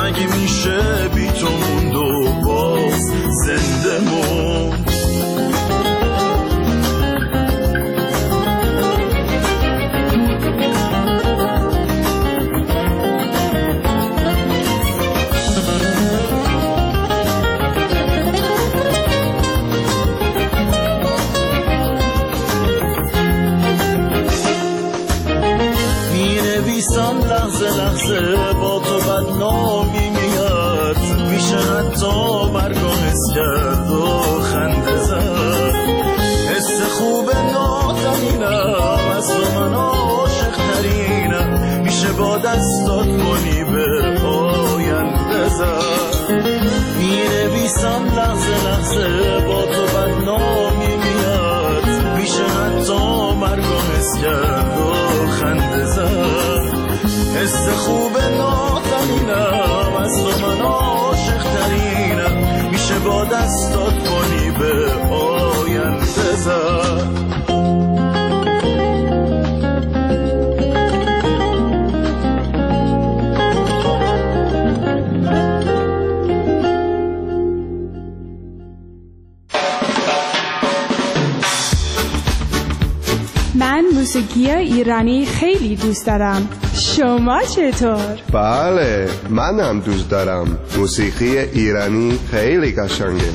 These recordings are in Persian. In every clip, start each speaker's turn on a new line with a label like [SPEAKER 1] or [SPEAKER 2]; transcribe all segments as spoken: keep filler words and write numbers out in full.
[SPEAKER 1] مگه میشه بی تو موند و باز زنده موند. لحظه لحظه با تو بدنامی میاد، میشه حتی مرگ رو حس کرد و خنده زد. حس خوب نادمینم از تو من عاشق ترینم، میشه با دستات کنی به آینده زد. مینویسم لحظه لحظه با تو بدنامی میاد، میشه حتی مرگ رو حس کرد و خنده زد. حس خوب ناتمینم از تو من عاشق ترینم، میشه با دستات کنی به آینده زد.
[SPEAKER 2] من موسیقی ایرانی خیلی دوست دارم. شما چطور؟
[SPEAKER 3] بله، منم دوست دارم. موسیقی ایرانی خیلی قشنگه.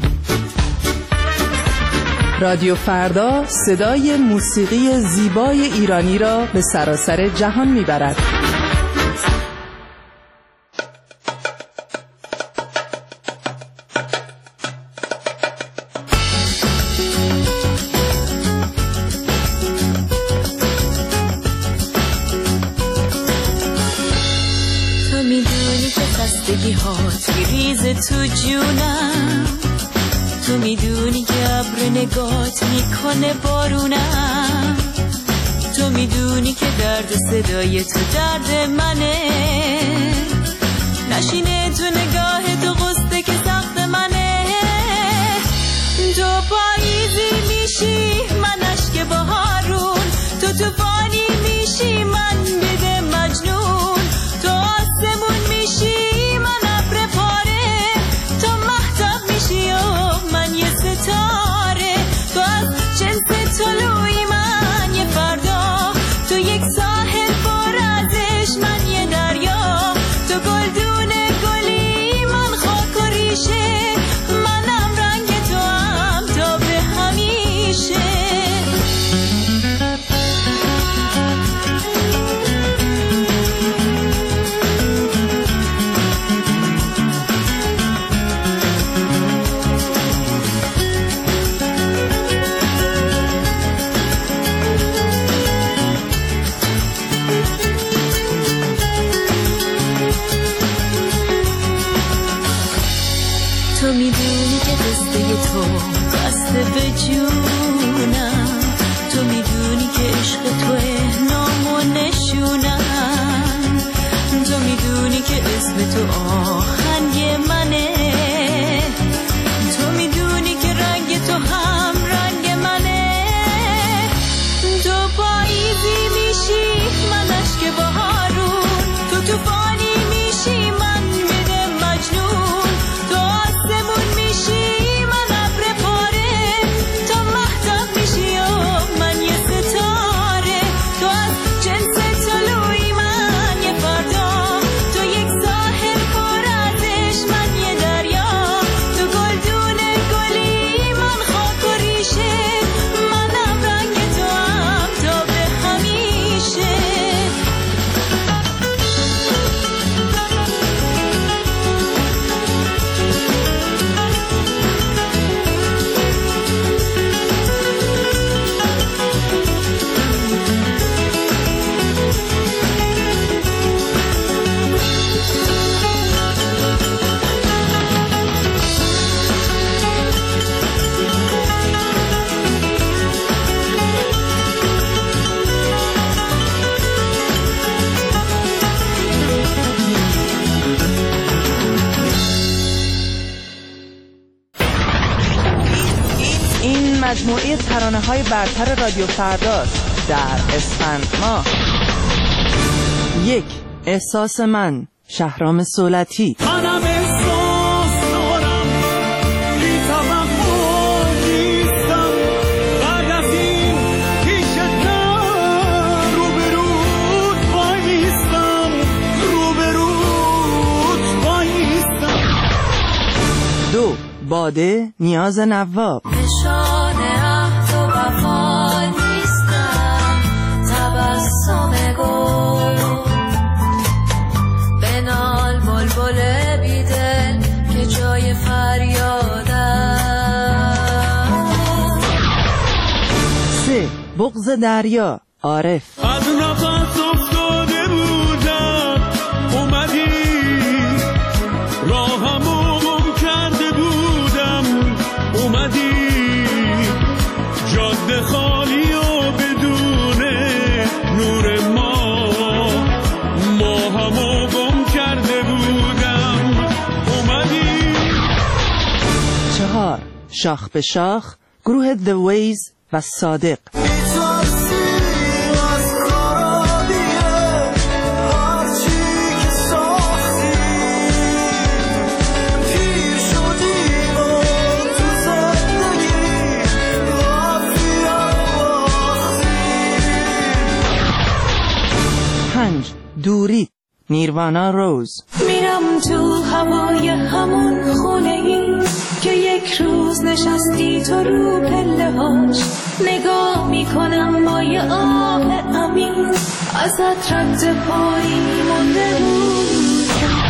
[SPEAKER 4] رادیو فردا صدای موسیقی زیبای ایرانی را به سراسر جهان میبرد.
[SPEAKER 5] تو جونم، تو میدونی که ابر نگات میکنه بارونم، تو میدونی که درد صدای تو درد منه، نشینه تو نگاه تو قصده که سخت منه. تو پاییزی میشی من اشک بهارون، تو توفانی میشی من بده مجنون، تو آسمون میشی ستاره، تو از جنس طلوعی من یه فردا، تو یک ساحل پر ازش من یه دریا، تو گلدونه گلی من خاک و ریشه، منم رنگ تو هم تا به همیشه. تو میدونی که قصه تو قصد به جونم، تو میدونی که عشق توه نام و نشونم، تو میدونی که اسم تو آهنگ منه، تو میدونی که رنگ تو هم رنگ منه. تو پاییزی میشی من اشک بهارون، تو توفانی میشی من بده مجنون، تو آسمون میشی من ابر پاره، تو مهتاب میشی و من یه ستاره، تو از جنس طلوعی من یه فردا، تو یک ساحل پر ازش من یه دریا، تو گلدونه گلی من خاک و ریشه، منم رنگ تو هم تا به همیشه.
[SPEAKER 4] مجموعه ترانه‌های برتر رادیو فرداست در اسفند ماه. یک، احساس من، شهرام سولتی.
[SPEAKER 1] منم احساس دارم بی توقع نیستم، بعد از این پیشتر روبروت بایستم، روبروت بایستم.
[SPEAKER 4] دو باده نیاز نواب.
[SPEAKER 5] نشان عهد و وفا نیستم، تبسم گل بنال بلبل بیدل که جای فریادم.
[SPEAKER 4] سه بغض دریا عارف.
[SPEAKER 1] از نفس افتاده بودم اومدی، راهمو گم کرده بودم اومدی، جاده خالی و بدون نور ما، ماهمو گم کرده بودم اومدی.
[SPEAKER 4] چهار شاخ به شاخ گروه The Ways و صادق. پنج دوری نیروانا روز.
[SPEAKER 5] میرم تو هوای همون خونه ای که یک روز نشستی تو رو پله هاش، نگاه میکنم با یه آه امین ازت رد پایی مونده بود.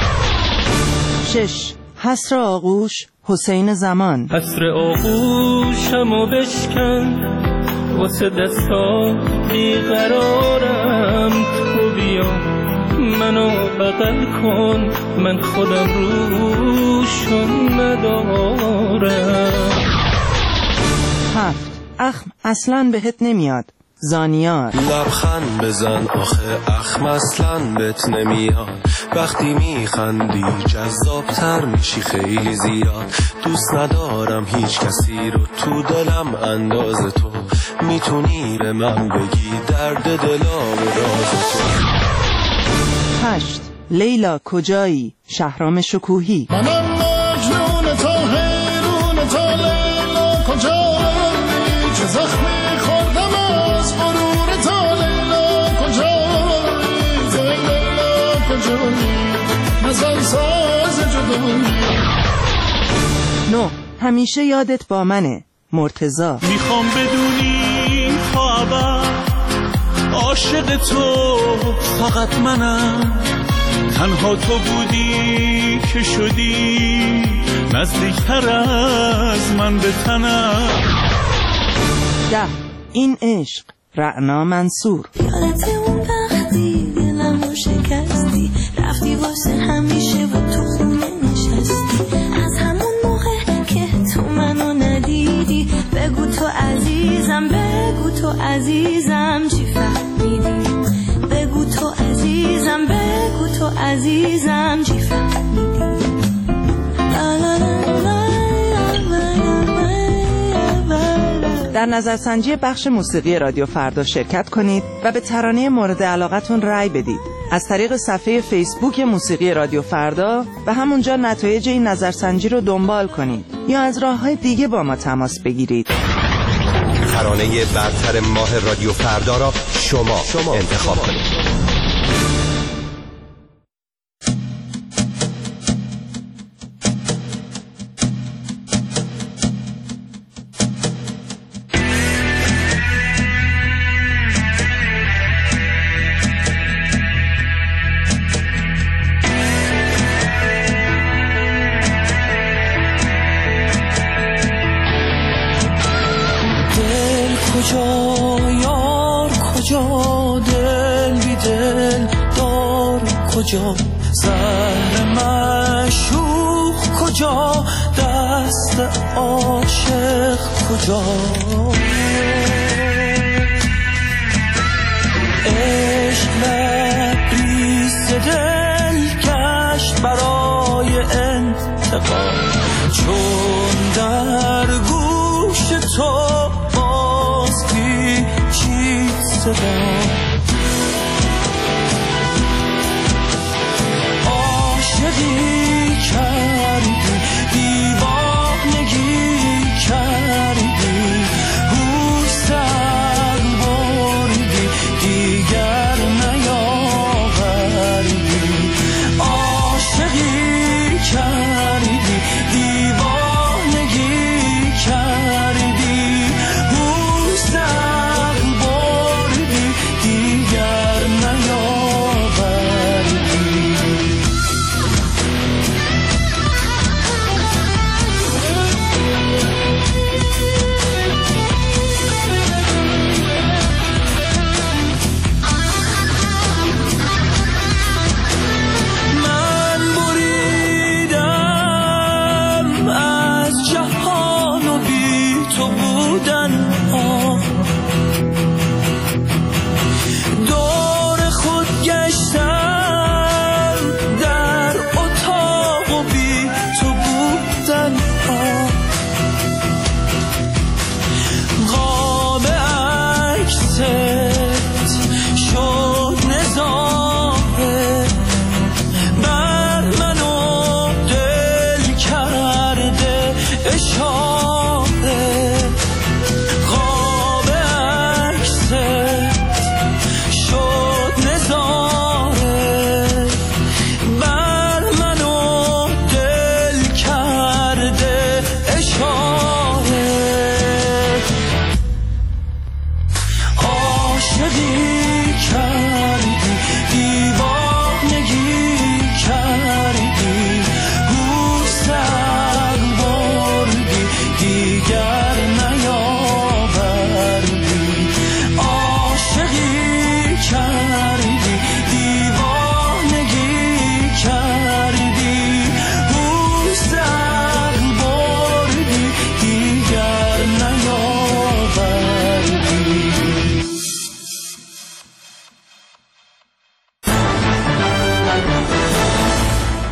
[SPEAKER 4] شش حسر آغوش حسین زمان.
[SPEAKER 6] حسر آغوشمو بشکن واسه دستا بیقرارم، تو بیا منو بغل کن من خودم روشون ندارم.
[SPEAKER 4] هفت اخم اصلاً بهت نمیاد زانیار.
[SPEAKER 7] لبخند بزن آخه اخم اصلاً بهت نمیاد، وقتی میخندی جذابتر میشی خیلی زیاد، دوست ندارم هیچ کسی رو تو دلم انداز تو، میتونی به من بگی درد دلا و راز تو.
[SPEAKER 4] هشت لیلا کجایی شهرام شکوهی.
[SPEAKER 1] منم مجنون تا حیرون تا لیلا کجایی، چه زخمی خوردم از غرور تا لیلا کجایی، تا لیلا کجایی مثل ساز جدایی.
[SPEAKER 4] نه همیشه یادت با منه مرتضی.
[SPEAKER 1] میخوام بدونی تا ابد عاشق تو فقط منم، تنها تو بودی که شدی نزدیکتر از من به تنم.
[SPEAKER 4] ده این عشق رعنا منصور.
[SPEAKER 5] یادت اون وقتی دلمو شکستی، رفتی واسه همیشه و تو خونه نشستی، از همون موقع که تو منو ندیدی، بگو تو عزیزم بگو تو عزیزم چی فهمیدی، بگو تو عزیزم بگو تو عزیزم چی فهمیدی.
[SPEAKER 4] در نظرسنجی بخش موسیقی رادیو فردا شرکت کنید و به ترانه مورد علاقتون رأی بدید از طریق صفحه فیسبوک موسیقی رادیو فردا و همونجا نتایج این نظرسنجی رو دنبال کنید یا از راه‌های دیگه با ما تماس بگیرید.
[SPEAKER 8] ترانه برتر ماه رادیو فردا را شما, شما انتخاب کنید.
[SPEAKER 1] کجا یار کجا دل بی دل دار کجا، زهر معشوق کجا دست عاشق کجا، عشق لبریز دل گشت برای انتقام، چون در گوش تو باز پیچید صدا.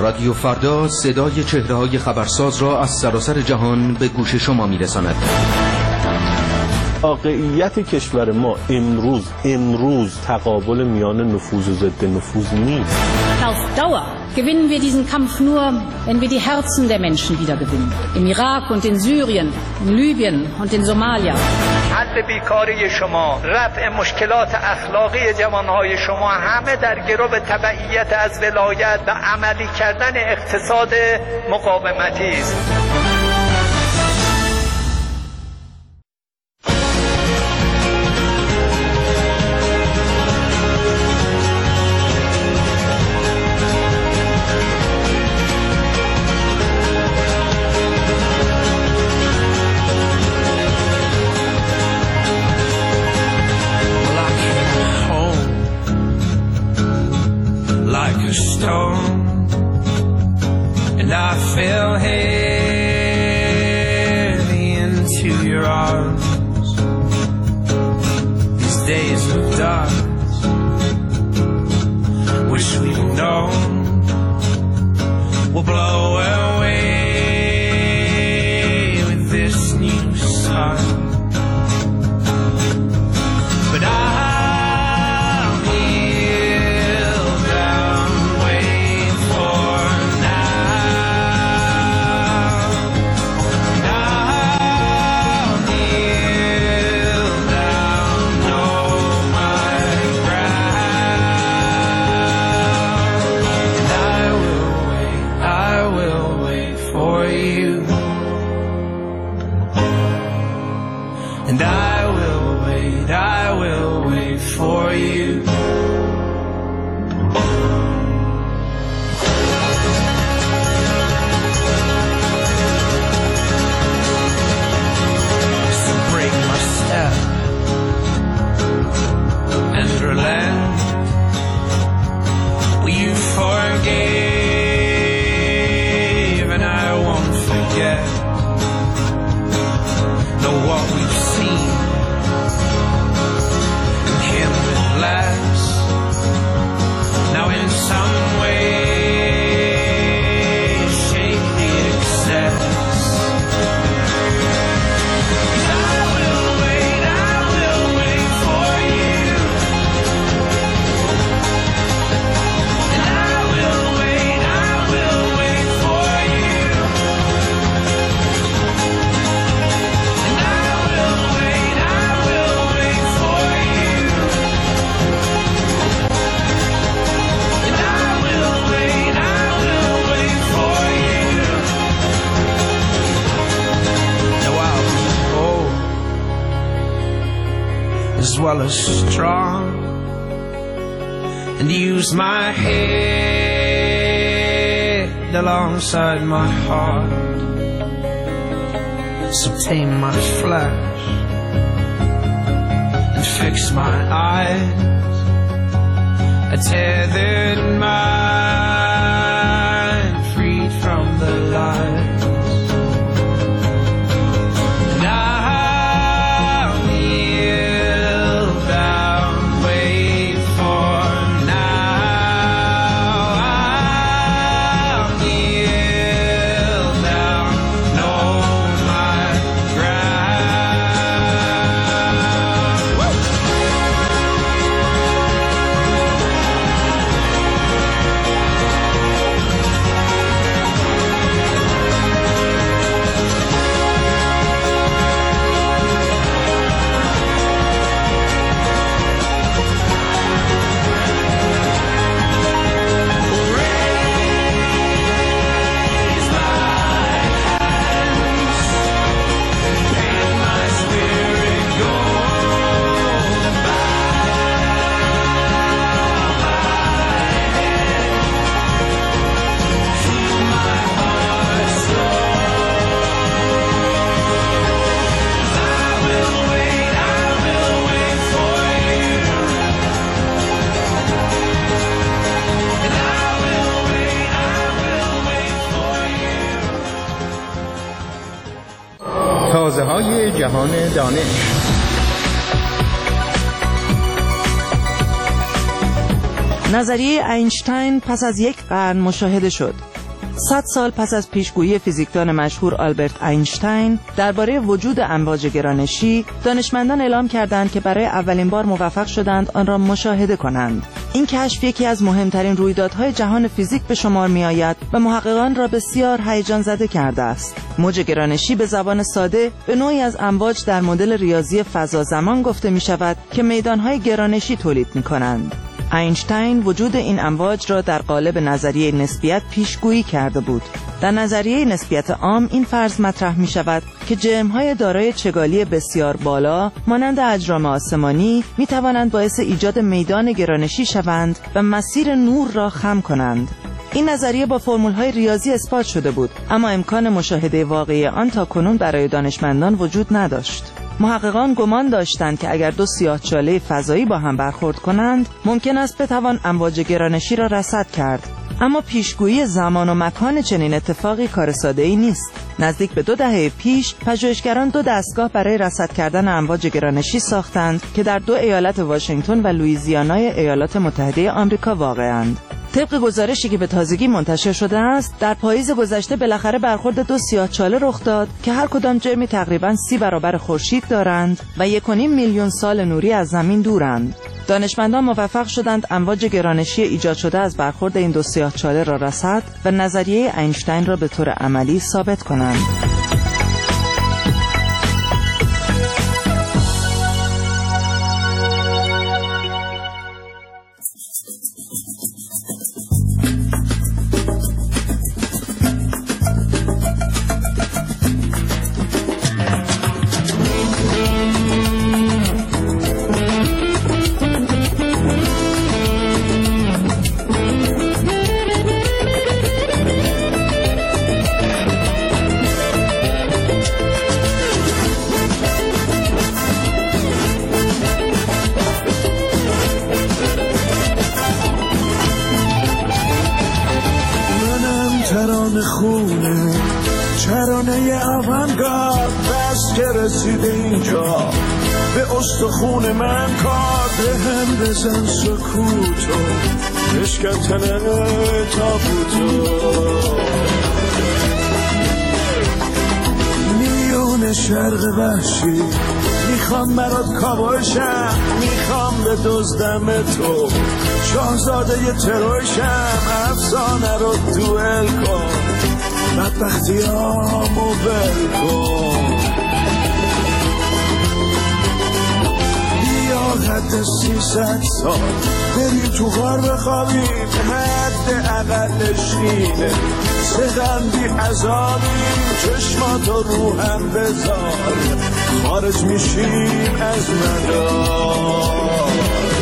[SPEAKER 9] رادیو فردا صدای چهره‌های خبرساز را از سراسر جهان به گوش شما می‌رساند.
[SPEAKER 10] واقعیت کشور ما امروز امروز تقابل میان نفوذ و ضد نفوذ نیست.
[SPEAKER 11] Auf Dauer gewinnen wir diesen Kampf nur, wenn wir die Herzen der Menschen wiedergewinnen. Im Irak und in Syrien, in Libyen und in Somalia.
[SPEAKER 12] حل بیکاری شما، رفع مشکلات اخلاقی جوانهای شما همه در گرو تبعیت از ولایت و عملی کردن اقتصاد مقاومتی است.
[SPEAKER 13] And I fell heavy into your arms. These days of dark, wish we'd known, will blow away with this new sun. But I as well as strong, and use my head alongside my heart. So tame my flesh and fix my eyes. A tethered mind freed from the lies.
[SPEAKER 14] تازه‌های جهان دانش.
[SPEAKER 4] نظریه اینشتین پس از یک قرن مشاهده شد. صد سال پس از پیشگویی فیزیکدان مشهور آلبرت اینشتین درباره وجود امواج گرانشی، دانشمندان اعلام کردند که برای اولین بار موفق شدند آن را مشاهده کنند. این کشف یکی از مهمترین رویدادهای جهان فیزیک به شمار می‌آید و محققان را بسیار هیجان زده کرده است. موج گرانشی به زبان ساده به نوعی از امواج در مدل ریاضی فضا زمان گفته می‌شود که میدان‌های گرانشی تولید می‌کنند. اینشتین وجود این امواج را در قالب نظریه نسبیت پیشگویی کرده بود. در نظریه نسبیت عام این فرض مطرح می شود که جرم‌های دارای چگالی بسیار بالا مانند اجرام آسمانی می توانند باعث ایجاد میدان گرانشی شوند و مسیر نور را خم کنند. این نظریه با فرمول‌های ریاضی اثبات شده بود، اما امکان مشاهده واقعی آن تاکنون برای دانشمندان وجود نداشت. محققان گمان داشتند که اگر دو سیاه‌چاله فضایی با هم برخورد کنند، ممکن است بتوان امواج گرانشی را رصد کرد. اما پیشگویی زمان و مکان چنین اتفاقی کار ساده‌ای نیست. نزدیک به دو دهه پیش، پژوهشگران دو دستگاه برای رصد کردن امواج گرانشی ساختند که در دو ایالت واشنگتن و لوئیزیانای ایالات متحده آمریکا واقع‌اند. طبق گزارشی که به تازگی منتشر شده است، در پاییز گذشته بالاخره برخورد دو سیاه‌چاله رخ داد که هر کدام جرمی تقریباً سی برابر خورشید دارند و یک و نیم میلیون سال نوری از زمین دورند. دانشمندان موفق شدند امواج گرانشی ایجاد شده از برخورد این دو سیاه‌چاله را رصد و نظریه اینشتین را به طور عملی ثابت کنند.
[SPEAKER 1] ترانه اوانگارد بس که رسیده اینجا به استخون من کار به هم بزن سکوتو بشکن تابوتو میون شرق وحشی میخوام برات کابوشم میخوام به دزدم تو شاهزاده ی تروشم افسانه رو دوئل کن بدبختیامو بل کن بیا حد سیصد سال بریم تو غار بخوابیم حد اقلش اینه سغندی عذابیم چشماتو رو هم بذار خارج میشیم از مدار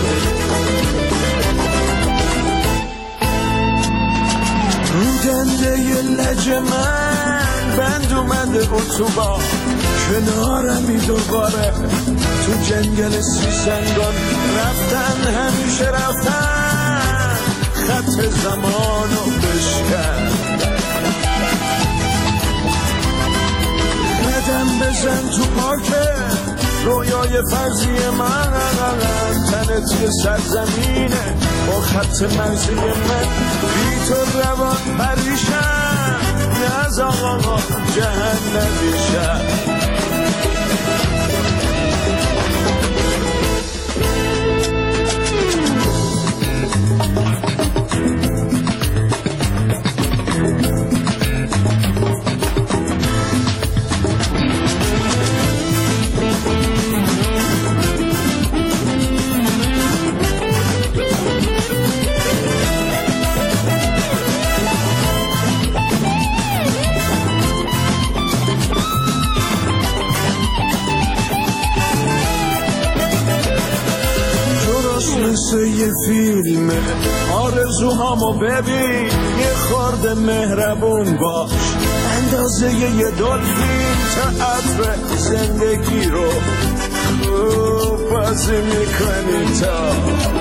[SPEAKER 1] رو دنده ی لج من بند اومده اتوبان کنارمی دوباره تو جنگل سیسنگان رفتن همیشه رفتن خط زمانو بشکن قدم بزن تو پاکه رویای فرضی من تنت یه سرزمینه با خط مرزی من بی تو روان پریشم از آقا جهنمیشم مثل یه فیلمه آرزوهامو ببین یه خورده مهربون باش اندازه یه دلفین تئاتر زندگی رو خوب بازی میکنی تا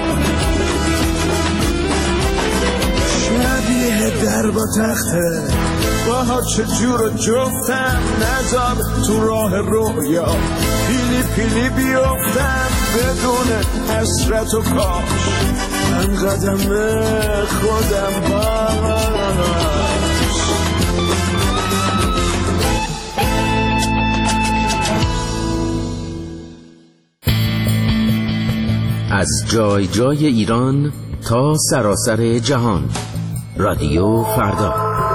[SPEAKER 1] شبیه در با تخته باها چجور جفتم نذار تو راه رویا پیلی پیلی بیفتم بدون حسرت و کاش چند قدم خودم باش.
[SPEAKER 9] از جای جای ایران تا سراسر جهان، رادیو فردا.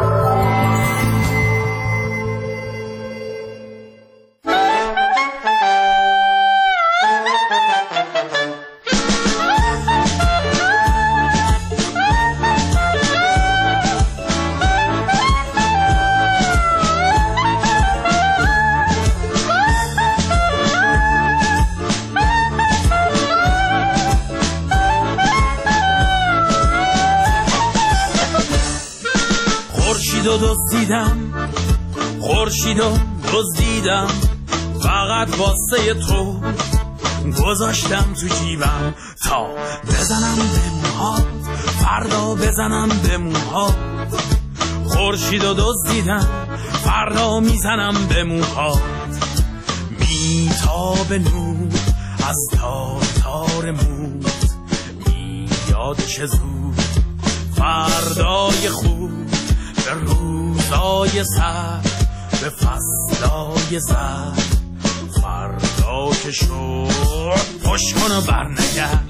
[SPEAKER 14] دزدیدم خورشیدو دزدیدم فقط واسه تو گذاشتم تو جیبم تا بزنم به موهات فردا بزنم به موهات خورشیدو دزدیدم فردا میزنم به موهات میتاب نور از تار تار موت میاد چه زود فردای خوب به روزای سر به فصلای زر فردا که شد پشت کن و برنگرد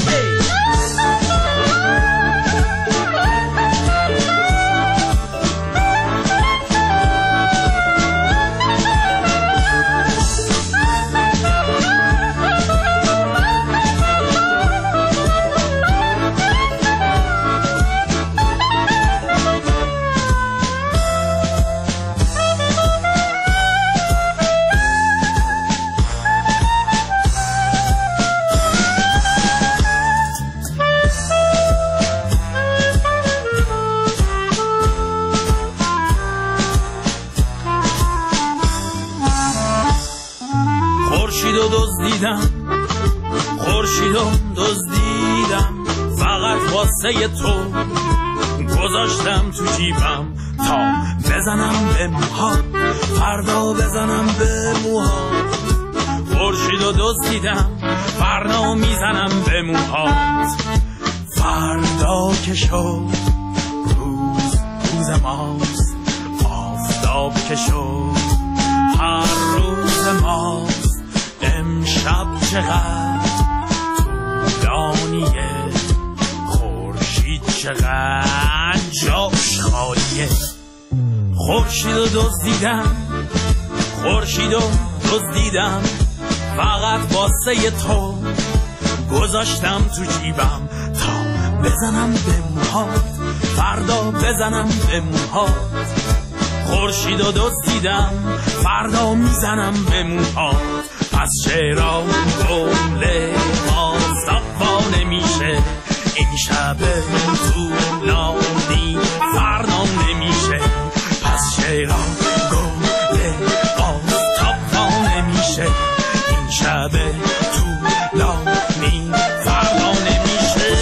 [SPEAKER 14] خورشیدو دزدیدم خورشیدو دزدیدم فقط واسه تو گذاشتم تو جیبم تا بزنم به موهات فردا بزنم به موهات خورشیدو دزدیدم فردا میزنم به موهات فردا که شد روز روز ماست آفتاب که شد هر روز ماست امشب چقدر طولانیه خورشید چقدر جاش خالیه خورشیدو دزدیدم خورشیدو دزدیدم فقط واسه تو گذاشتم تو جیبم تا بزنم به موهات فردا بزنم به موهات خورشیدو دزدیدم فردا میزنم به موهات پس چرا گل ما صفا نمیشه این شب طولانی فردا نمیشه پس چرا گل ما صفا نمیشه این شب طولانی فردا نمیشه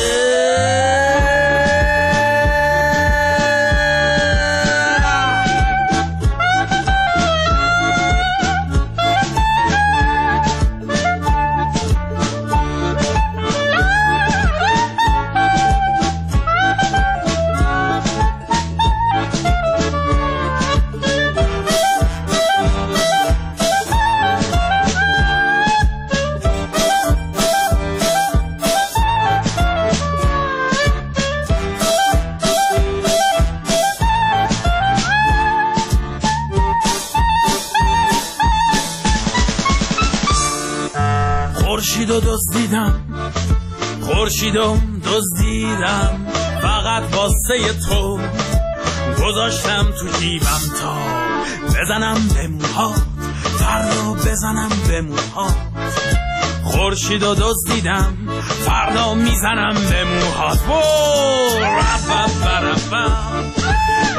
[SPEAKER 14] خورشیدو دزدیدم خورشیدو دزدیدم فقط واسه تو گذاشتم تو جیبم تا بزنم به موهات فردا بزنم به موهات خورشیدو دزدیدم فردا میزنم به موهات